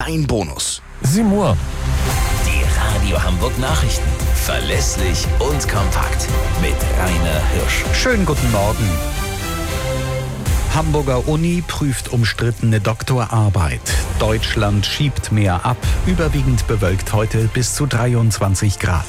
dein Bonus. 7 Uhr. Die Radio Hamburg Nachrichten. Verlässlich und kompakt. Mit Rainer Hirsch. Schönen guten Morgen. Hamburger Uni prüft umstrittene Doktorarbeit. Deutschland schiebt mehr ab. Überwiegend bewölkt heute bis zu 23 Grad.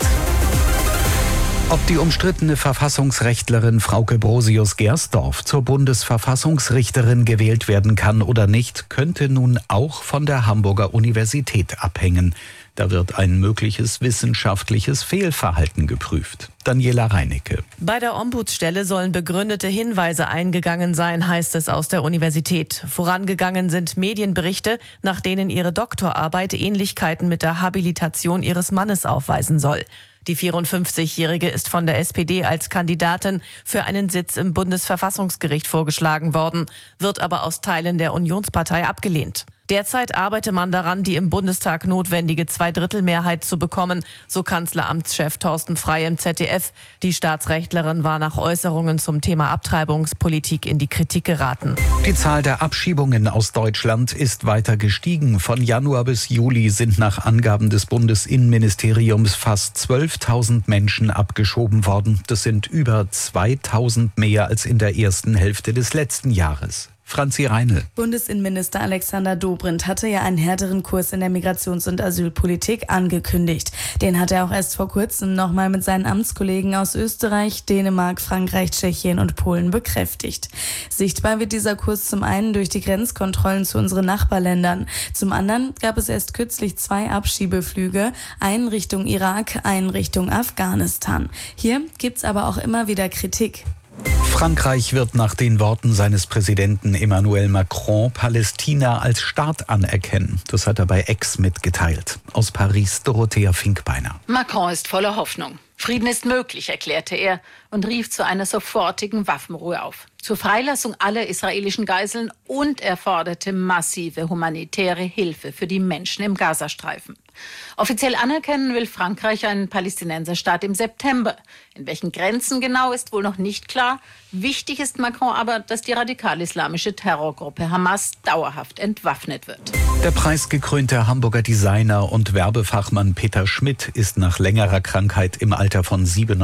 Ob die umstrittene Verfassungsrechtlerin Frauke Brosius-Gersdorf zur Bundesverfassungsrichterin gewählt werden kann oder nicht, könnte nun auch von der Hamburger Universität abhängen. Da wird ein mögliches wissenschaftliches Fehlverhalten geprüft. Daniela Reinecke. Bei der Ombudsstelle sollen begründete Hinweise eingegangen sein, heißt es aus der Universität. Vorangegangen sind Medienberichte, nach denen ihre Doktorarbeit Ähnlichkeiten mit der Habilitation ihres Mannes aufweisen soll. Die 54-Jährige ist von der SPD als Kandidatin für einen Sitz im Bundesverfassungsgericht vorgeschlagen worden, wird aber aus Teilen der Unionspartei abgelehnt. Derzeit arbeite man daran, die im Bundestag notwendige Zweidrittelmehrheit zu bekommen, so Kanzleramtschef Thorsten Frey im ZDF. Die Staatsrechtlerin war nach Äußerungen zum Thema Abtreibungspolitik in die Kritik geraten. Die Zahl der Abschiebungen aus Deutschland ist weiter gestiegen. Von Januar bis Juli sind nach Angaben des Bundesinnenministeriums fast 12.000 Menschen abgeschoben worden. Das sind über 2.000 mehr als in der ersten Hälfte des letzten Jahres. Franzi Reinl. Bundesinnenminister Alexander Dobrindt hatte ja einen härteren Kurs in der Migrations- und Asylpolitik angekündigt. Den hat er auch erst vor kurzem nochmal mit seinen Amtskollegen aus Österreich, Dänemark, Frankreich, Tschechien und Polen bekräftigt. Sichtbar wird dieser Kurs zum einen durch die Grenzkontrollen zu unseren Nachbarländern. Zum anderen gab es erst kürzlich 2 Abschiebeflüge, einen Richtung Irak, einen Richtung Afghanistan. Hier gibt's aber auch immer wieder Kritik. Frankreich wird nach den Worten seines Präsidenten Emmanuel Macron Palästina als Staat anerkennen. Das hat er bei X mitgeteilt. Aus Paris Dorothea Finkbeiner. Macron ist voller Hoffnung. Frieden ist möglich, erklärte er und rief zu einer sofortigen Waffenruhe auf. Zur Freilassung aller israelischen Geiseln und er forderte massive humanitäre Hilfe für die Menschen im Gazastreifen. Offiziell anerkennen will Frankreich einen Palästinenserstaat im September. In welchen Grenzen genau, ist wohl noch nicht klar. Wichtig ist Macron aber, dass die radikal-islamische Terrorgruppe Hamas dauerhaft entwaffnet wird. Der preisgekrönte Hamburger Designer und Werbefachmann Peter Schmidt ist nach längerer Krankheit im Alter von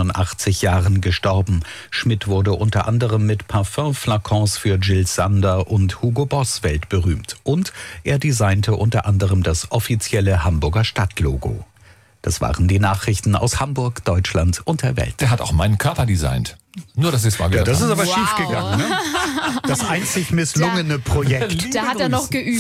87 Jahren gestorben. Schmidt wurde unter anderem mit Parfümflakons für Jill Sander und Hugo Boss weltberühmt. Und er designte unter anderem das offizielle Hamburger Stadtlogo. Das waren die Nachrichten aus Hamburg, Deutschland und der Welt. Der hat auch meinen Körper designt. Nur, dass es mal wieder Das ist aber Wow. schief gegangen, ne? Das einzig misslungene Projekt. Da hat er noch geübt.